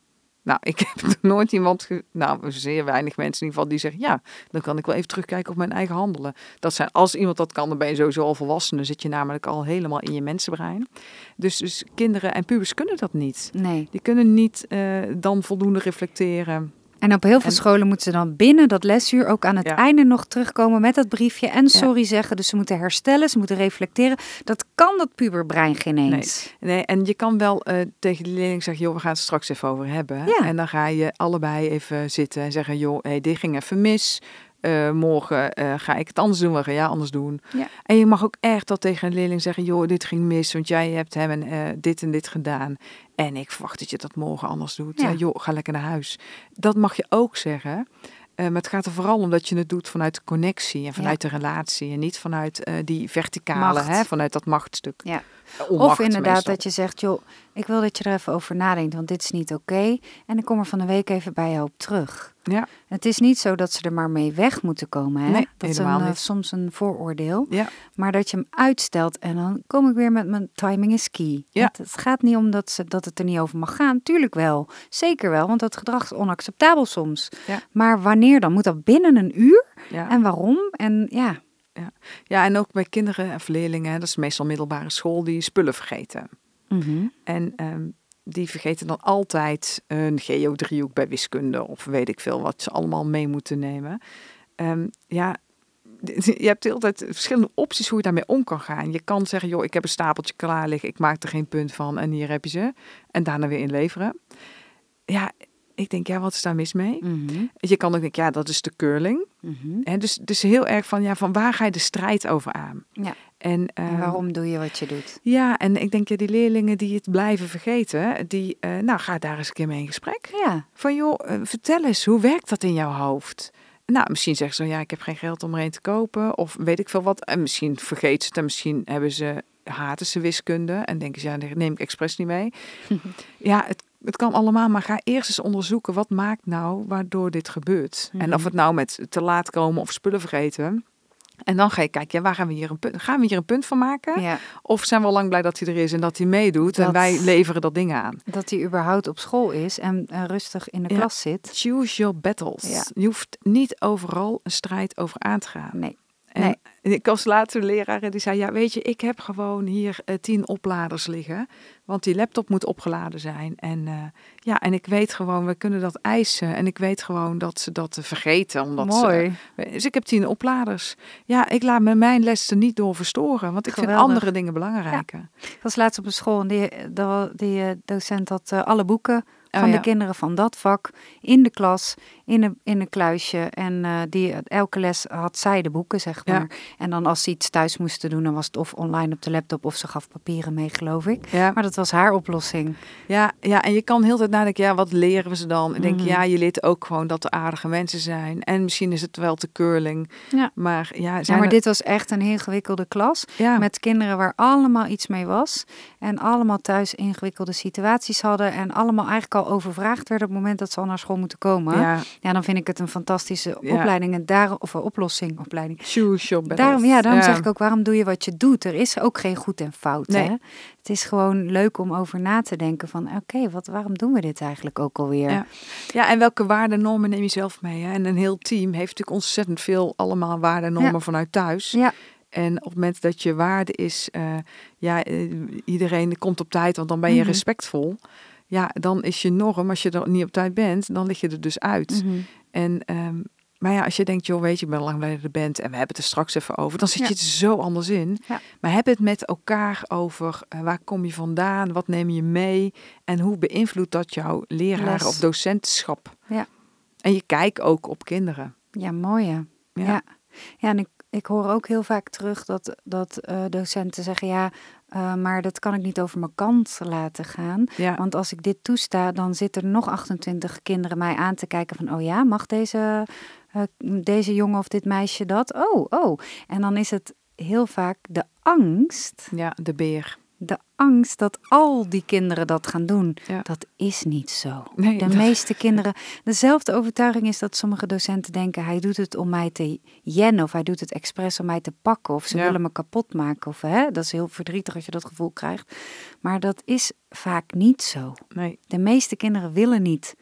S2: Nou, ik heb nog nooit iemand, ge- nou, zeer weinig mensen in ieder geval, die zeggen, ja, dan kan ik wel even terugkijken op mijn eigen handelen. Dat zijn, als iemand dat kan, dan ben je sowieso al volwassen. Dan zit je namelijk al helemaal in je mensenbrein. Dus, dus kinderen en pubers kunnen dat niet.
S1: Nee.
S2: Die kunnen niet uh, dan voldoende reflecteren.
S1: En op heel veel
S2: En-
S1: scholen moeten ze dan binnen dat lesuur ook aan het
S2: Ja.
S1: einde nog terugkomen met dat briefje en sorry
S2: Ja.
S1: zeggen. Dus ze moeten herstellen, ze moeten reflecteren. Dat kan dat puberbrein geen eens.
S2: Nee, en je kan wel uh, tegen die leerling zeggen, joh, we gaan het straks even over hebben.
S1: Ja.
S2: En dan ga je allebei even zitten en zeggen, joh, hey, dit ging even mis. Uh, morgen uh, ga ik het anders doen, we gaan jij anders doen.
S1: Ja.
S2: En je mag ook echt dat tegen een leerling zeggen, joh, dit ging mis, want jij hebt hem en, uh, dit en dit gedaan. En ik verwacht dat je dat morgen anders doet.
S1: Ja.
S2: Uh, joh, ga lekker naar huis. Dat mag je ook zeggen. Uh, maar het gaat er vooral om dat je het doet vanuit de connectie en vanuit ja. de relatie. En niet vanuit uh, die verticale, hè, vanuit dat machtstuk.
S1: Ja.
S2: Onmacht,
S1: of inderdaad
S2: meestal.
S1: Dat je zegt, joh, ik wil dat je er even over nadenkt, want dit is niet oké. Okay, en ik kom er van de week even bij jou op terug.
S2: Ja.
S1: Het is niet zo dat ze er maar mee weg moeten komen. Hè?
S2: Nee,
S1: dat is
S2: helemaal
S1: een,
S2: niet.
S1: soms een vooroordeel.
S2: Ja.
S1: Maar dat je hem uitstelt en dan kom ik weer met mijn timing is key.
S2: Ja.
S1: Het, het gaat niet om dat, ze, dat het er niet over mag gaan. Tuurlijk wel. Zeker wel, want dat gedrag is onacceptabel soms.
S2: Ja.
S1: Maar wanneer dan? Moet dat binnen een uur?
S2: Ja.
S1: En waarom? En ja...
S2: Ja. ja, en ook bij kinderen en leerlingen, dat is meestal middelbare school, die spullen vergeten.
S1: Mm-hmm.
S2: En um, die vergeten dan altijd een geodriehoek bij wiskunde of weet ik veel wat ze allemaal mee moeten nemen. Um, ja, je hebt de hele tijd verschillende opties hoe je daarmee om kan gaan. Je kan zeggen, joh, ik heb een stapeltje klaar liggen, ik maak er geen punt van en hier heb je ze. En daarna weer inleveren. Ja, ik denk, ja, wat is daar mis mee?
S1: Mm-hmm.
S2: Je kan ook denken, ja, dat is de curling.
S1: Mm-hmm.
S2: En dus, dus heel erg van, ja, van waar ga je de strijd over aan?
S1: Ja.
S2: En, um,
S1: en waarom doe je wat je doet?
S2: Ja, en ik denk, ja, die leerlingen die het blijven vergeten, die, uh, nou, ga daar eens een keer mee in gesprek.
S1: Ja.
S2: Van, joh, uh, vertel eens, hoe werkt dat in jouw hoofd? Nou, misschien zeggen ze, ja, ik heb geen geld om er een te kopen. Of weet ik veel wat. En misschien vergeet ze het en misschien hebben ze, haten ze wiskunde. En denken ze, ja, dat neem ik expres niet mee. Ja, het Het kan allemaal, maar ga eerst eens onderzoeken wat maakt nou waardoor dit gebeurt. Mm-hmm. En of het nou met te laat komen of spullen vergeten. En dan ga je kijken, ja, waar gaan we hier een punt, gaan we hier een punt van maken?
S1: Ja.
S2: Of zijn we al lang blij dat hij er is en dat hij meedoet dat, en wij leveren dat ding aan?
S1: Dat hij überhaupt op school is en uh, rustig in de
S2: ja.
S1: klas zit.
S2: Choose your battles.
S1: Ja.
S2: Je hoeft niet overal een strijd over aan te gaan.
S1: Nee.
S2: En nee. ik was later een leraar en die zei, ja, weet je, ik heb gewoon hier uh, tien opladers liggen. Want die laptop moet opgeladen zijn. En uh, ja, en ik weet gewoon, we kunnen dat eisen. En ik weet gewoon dat ze dat uh, vergeten. Omdat
S1: Mooi.
S2: Ze, dus ik heb tien opladers. Ja, ik laat me mijn les er niet door verstoren. Want ik
S1: Geweldig.
S2: vind andere dingen belangrijker.
S1: Ja. Ik was laatst op een school en die, die, die docent had uh, alle boeken van
S2: oh, ja.
S1: de kinderen van dat vak in de klas, in een, in een kluisje. En uh, die, elke les had zij de boeken, zeg maar. Ja. En dan als ze iets thuis moesten doen, dan was het of online op de laptop of ze gaf papieren mee, geloof ik.
S2: Ja.
S1: Maar dat was haar oplossing.
S2: Ja, ja, en je kan heel de tijd nadenken, ja, wat leren we ze dan? Ik denk,
S1: mm-hmm.
S2: ja, je leert ook gewoon dat er aardige mensen zijn. En misschien is het wel te curling.
S1: Ja.
S2: Maar ja, zijn
S1: ja, maar
S2: er...
S1: dit was echt een ingewikkelde klas.
S2: Ja.
S1: Met kinderen waar allemaal iets mee was. En allemaal thuis ingewikkelde situaties hadden. En allemaal eigenlijk al overvraagd werden op het moment dat ze al naar school moeten komen.
S2: Ja,
S1: ja dan vind ik het een fantastische
S2: ja.
S1: opleiding. En daar, of een oplossing, opleiding.
S2: Choose your battles.
S1: Daarom, ja, daarom
S2: ja.
S1: zeg ik ook, waarom doe je wat je doet? Er is ook geen goed en fout.
S2: Nee.
S1: Hè? Het is gewoon leuk om over na te denken van, oké, okay, wat, waarom doen we dit eigenlijk ook alweer?
S2: Ja, ja en welke waarden en normen neem je zelf mee? Hè? En een heel team heeft natuurlijk ontzettend veel allemaal waarden en normen ja. vanuit thuis.
S1: Ja.
S2: En op het moment dat je waarde is, uh, ja, uh, iedereen komt op tijd, want dan ben je mm-hmm. respectvol. Ja, dan is je norm, als je er niet op tijd bent, dan lig je er dus uit.
S1: Mm-hmm.
S2: En, um, maar ja, als je denkt, joh, weet je, ik ben lang blij dat je er bent en we hebben het er straks even over, dan zit
S1: ja.
S2: je het zo anders in.
S1: Ja.
S2: Maar heb het met elkaar over uh, waar kom je vandaan, wat neem je mee en hoe beïnvloedt dat jouw leraar Les. of docentenschap?
S1: Ja.
S2: En je kijkt ook op kinderen.
S1: Ja, mooi hè. Ja. Ja, ja en ik, ik hoor ook heel vaak terug dat, dat uh, docenten zeggen, ja, Uh, maar dat kan ik niet over mijn kant laten gaan.
S2: Ja.
S1: Want als ik dit toesta, dan zitten er nog achtentwintig kinderen mij aan te kijken van, oh ja, mag deze, uh, deze jongen of dit meisje dat? Oh, oh. En dan is het heel vaak de angst.
S2: Ja, de beer.
S1: De angst dat al die kinderen dat gaan doen.
S2: Ja.
S1: Dat is niet zo.
S2: Nee,
S1: de
S2: dat...
S1: meeste kinderen... Dezelfde overtuiging is dat sommige docenten denken, hij doet het om mij te jennen, of hij doet het expres om mij te pakken, of ze
S2: ja.
S1: willen me kapot maken. Of, hè, dat is heel verdrietig als je dat gevoel krijgt. Maar dat is vaak niet zo.
S2: Nee.
S1: De meeste kinderen willen niet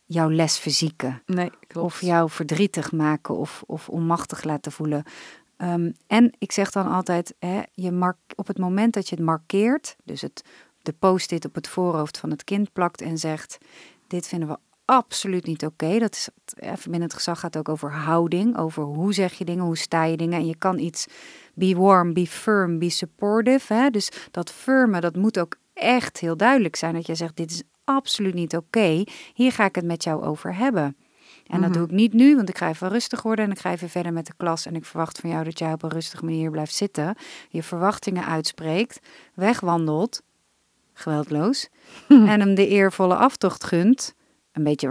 S1: jouw les verzieken.
S2: Nee, klopt.
S1: Of jou verdrietig maken of, of onmachtig laten voelen. Um, en ik zeg dan altijd, hè, je mark, op het moment dat je het markeert, dus het, de post-it op het voorhoofd van het kind plakt en zegt, dit vinden we absoluut niet oké. Okay. Dat is, verbindend gezag gaat ook over houding, over hoe zeg je dingen, hoe sta je dingen. En je kan iets, be warm, be firm, be supportive. Hè? Dus dat firme, dat moet ook echt heel duidelijk zijn. Dat je zegt, dit is absoluut niet oké. Okay. Hier ga ik het met jou over hebben. En mm-hmm. dat doe ik niet nu, want ik ga even rustig worden en ik ga even verder met de klas. En ik verwacht van jou dat jij op een rustige manier blijft zitten. Je verwachtingen uitspreekt, wegwandelt, geweldloos. en hem de eervolle aftocht gunt. Een beetje.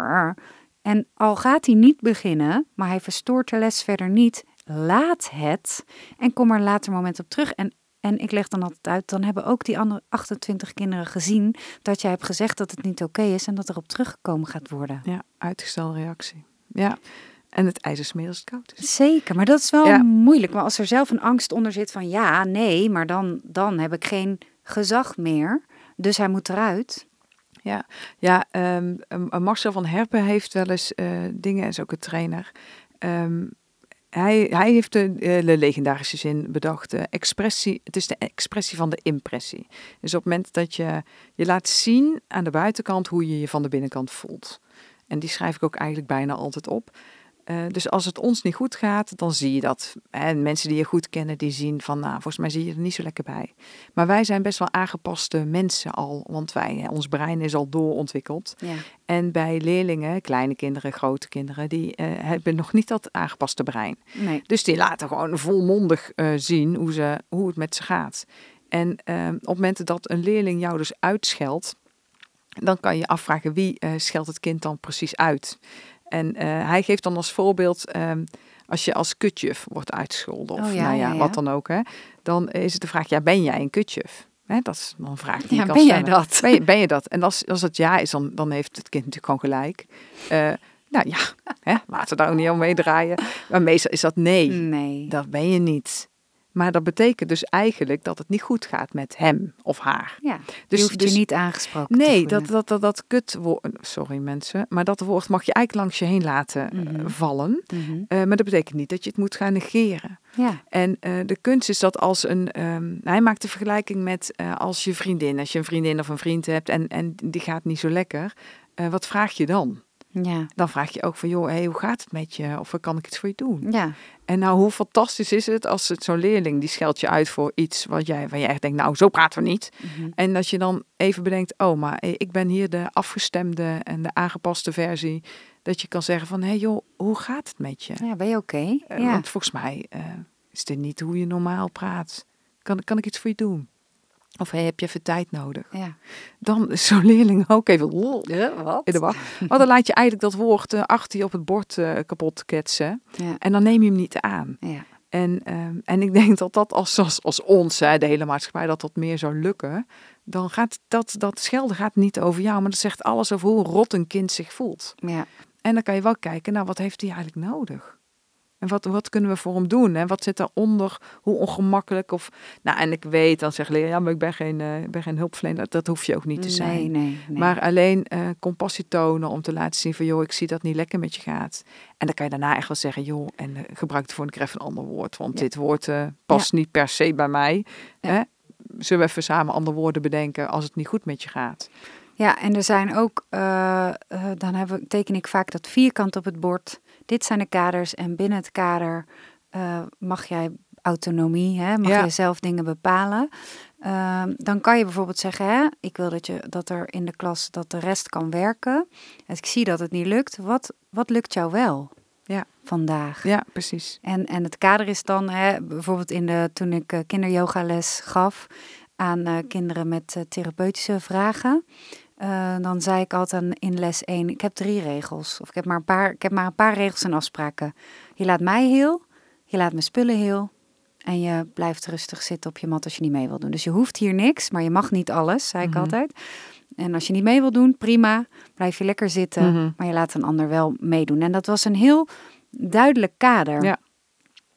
S1: En al gaat hij niet beginnen, maar hij verstoort de les verder niet. Laat het en kom er later moment op terug. En, en ik leg dan altijd uit, dan hebben ook die andere achtentwintig kinderen gezien dat jij hebt gezegd dat het niet oké okay is en dat er op teruggekomen gaat worden.
S2: Ja, uitgestelde reactie. Ja, en het ijzer smeert als het koud is.
S1: Zeker, maar dat is wel ja. moeilijk. Maar als er zelf een angst onder zit van ja, nee, maar dan, dan heb ik geen gezag meer. Dus hij moet eruit.
S2: Ja, ja um, Marcel van Herpen heeft wel eens uh, dingen, is ook een trainer. Um, hij, hij heeft de, uh, de legendarische zin bedacht. Uh, expressie, het is de expressie van de impressie. Dus op het moment dat je je laat zien aan de buitenkant hoe je je van de binnenkant voelt. En die schrijf ik ook eigenlijk bijna altijd op. Uh, dus als het ons niet goed gaat, dan zie je dat. En mensen die je goed kennen, die zien van, nou, volgens mij zie je er niet zo lekker bij. Maar wij zijn best wel aangepaste mensen al, want wij, ons brein is al doorontwikkeld. Ja. En bij leerlingen, kleine kinderen, grote kinderen, die uh, hebben nog niet dat aangepaste brein.
S1: Nee.
S2: Dus die laten gewoon volmondig uh, zien hoe, ze, hoe het met ze gaat. En uh, op momenten dat een leerling jou dus uitscheldt, dan kan je afvragen wie uh, scheldt het kind dan precies uit. En uh, hij geeft dan als voorbeeld, um, als je als kutjuf wordt uitgescholden, of
S1: oh, ja,
S2: nou ja,
S1: ja, ja.
S2: wat dan ook, hè, dan is het de vraag, ja, ben jij een kutjuf? Hè, dat is dan een vraag die
S1: ja,
S2: je kan
S1: ben
S2: stellen.
S1: jij dat?
S2: Ben je, ben je dat? En als, als het ja is, dan, dan heeft het kind natuurlijk gewoon gelijk. Uh, nou ja, hè, laten we daar ook niet om meedraaien. Maar meestal is dat nee,
S1: nee,
S2: dat ben je niet. Maar dat betekent dus eigenlijk dat het niet goed gaat met hem of haar.
S1: Ja,
S2: dus,
S1: je hoeft
S2: dus,
S1: je niet aangesproken
S2: nee,
S1: te
S2: dat, dat, dat, dat kutwoord, sorry mensen, maar dat woord mag je eigenlijk langs je heen laten mm-hmm. uh, vallen. Mm-hmm. Uh, maar dat betekent niet dat je het moet gaan negeren.
S1: Ja.
S2: En uh, de kunst is dat als een, um, hij maakt de vergelijking met uh, als je vriendin, als je een vriendin of een vriend hebt en, en die gaat niet zo lekker, uh, wat vraag je dan?
S1: Ja.
S2: Dan vraag je ook van, joh, hey, hoe gaat het met je? Of kan ik iets voor je doen?
S1: Ja.
S2: En nou, hoe fantastisch is het als het zo'n leerling, die scheldt je uit voor iets wat jij, waar je echt denkt, nou, zo praten we niet. Mm-hmm. En dat je dan even bedenkt, oh, maar ik ben hier de afgestemde en de aangepaste versie. Dat je kan zeggen van, hé hey, joh, hoe gaat het met je?
S1: Ja, ben je oké? Okay?
S2: Uh,
S1: ja.
S2: Want volgens mij uh, is dit niet hoe je normaal praat. Kan, kan ik iets voor je doen? Of hey, heb je even tijd nodig?
S1: Ja.
S2: Dan is zo'n leerling ook even
S1: ja, wat?
S2: in de wacht. Want dan laat je eigenlijk dat woord uh, achter je op het bord uh, kapot ketsen.
S1: Ja.
S2: En dan neem je hem niet aan.
S1: Ja.
S2: En, um, en ik denk dat dat als, als, als ons, hè, de hele maatschappij, dat dat meer zou lukken. Dan gaat dat, dat schelden gaat niet over jou. Maar dat zegt alles over hoe rot een kind zich voelt.
S1: Ja.
S2: En dan kan je wel kijken, nou wat heeft hij eigenlijk nodig? En wat, wat kunnen we voor hem doen? Hè? Wat zit daaronder? Hoe ongemakkelijk? Of, nou, en ik weet, dan zeggen leren, ja, maar ik ben geen, uh, ik ben geen hulpverlener. Dat, dat hoef je ook niet te zijn.
S1: Nee, nee, nee.
S2: Maar alleen uh, compassie tonen om te laten zien van, joh, ik zie dat niet lekker met je gaat. En dan kan je daarna echt wel zeggen, joh, en uh, gebruik ervoor een even een ander woord. Want ja. dit woord uh, past ja. niet per se bij mij. Ja. Hè? Zullen we even samen andere woorden bedenken als het niet goed met je gaat?
S1: Ja, en er zijn ook, uh, uh, dan hebben, teken ik vaak dat vierkant op het bord. Dit zijn de kaders en binnen het kader uh, mag jij autonomie, hè, mag ja. je zelf dingen bepalen. Uh, dan kan je bijvoorbeeld zeggen, hè, ik wil dat, je, dat er in de klas dat de rest kan werken. Als ik zie dat het niet lukt, wat, wat lukt jou wel?
S2: Ja.
S1: Vandaag.
S2: Ja, precies.
S1: En, en het kader is dan, hè, bijvoorbeeld in de, toen ik uh, kinderyogales gaf aan uh, kinderen met uh, therapeutische vragen. Uh, dan zei ik altijd in les één, ik heb drie regels. Of ik heb, maar een paar, ik heb maar een paar regels en afspraken. Je laat mij heel, je laat mijn spullen heel en je blijft rustig zitten op je mat als je niet mee wil doen. Dus je hoeft hier niks, maar je mag niet alles, zei mm-hmm. ik altijd. En als je niet mee wil doen, prima, blijf je lekker zitten, mm-hmm. maar je laat een ander wel meedoen. En dat was een heel duidelijk kader.
S2: Ja.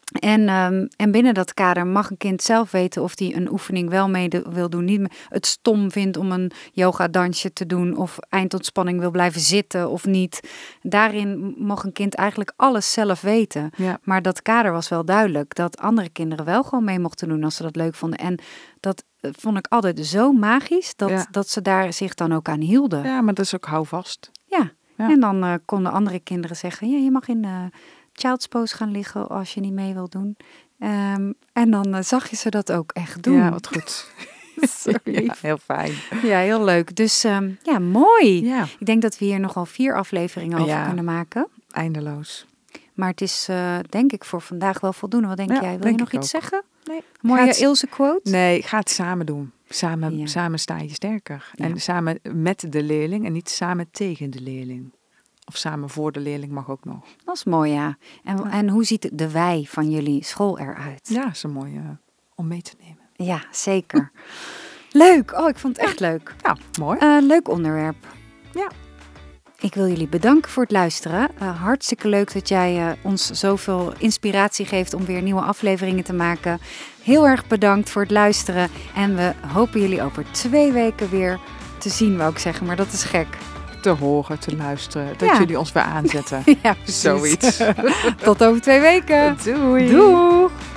S1: En, um, en binnen dat kader mag een kind zelf weten of hij een oefening wel mee de, wil doen. Niet het stom vindt om een yoga-dansje te doen of eindontspanning wil blijven zitten of niet. Daarin mag een kind eigenlijk alles zelf weten.
S2: Ja.
S1: Maar dat kader was wel duidelijk dat andere kinderen wel gewoon mee mochten doen als ze dat leuk vonden. En dat vond ik altijd zo magisch dat,
S2: Ja.
S1: dat ze daar zich dan ook aan hielden.
S2: Ja, maar dat is ook houvast.
S1: Ja,
S2: Ja.
S1: en dan uh, konden andere kinderen zeggen, ja, je mag in uh, child's pose gaan liggen als je niet mee wil doen. Um, en dan uh, zag je ze dat ook echt doen.
S2: Ja, wat goed.
S1: Zo lief.
S2: Ja, heel fijn.
S1: Ja, heel leuk. Dus um, ja, mooi.
S2: Ja,
S1: Ik denk dat we hier nogal vier afleveringen over
S2: Ja.
S1: kunnen maken.
S2: eindeloos.
S1: Maar het is uh, denk ik voor vandaag wel voldoende. Wat denk
S2: Ja,
S1: jij? Wil
S2: denk
S1: je nog
S2: ik
S1: iets
S2: ook.
S1: zeggen?
S2: Nee.
S1: Mooie
S2: Ga het-
S1: Ilse quote?
S2: Nee, ga het samen doen. Samen,
S1: Ja.
S2: samen sta je sterker.
S1: Ja.
S2: En samen met de leerling en niet samen tegen de leerling. Of samen voor de leerling mag ook nog.
S1: Dat is mooi, ja. En,
S2: Ja.
S1: en hoe ziet de wij van jullie school eruit?
S2: Ja, dat is een mooie uh, om mee te nemen.
S1: Ja, zeker. Leuk. Oh, ik vond het echt leuk.
S2: Ja, mooi.
S1: Uh, leuk onderwerp.
S2: Ja.
S1: Ik wil jullie bedanken voor het luisteren. Uh, hartstikke leuk dat jij uh, ons zoveel inspiratie geeft om weer nieuwe afleveringen te maken. Heel erg bedankt voor het luisteren. En we hopen jullie over twee weken weer te zien, wou ik zeggen. Maar dat is gek.
S2: Te horen, te luisteren. Dat
S1: Ja.
S2: jullie ons weer aanzetten.
S1: Ja, precies.
S2: Zoiets.
S1: Tot over twee weken.
S2: Doei.
S1: Doeg!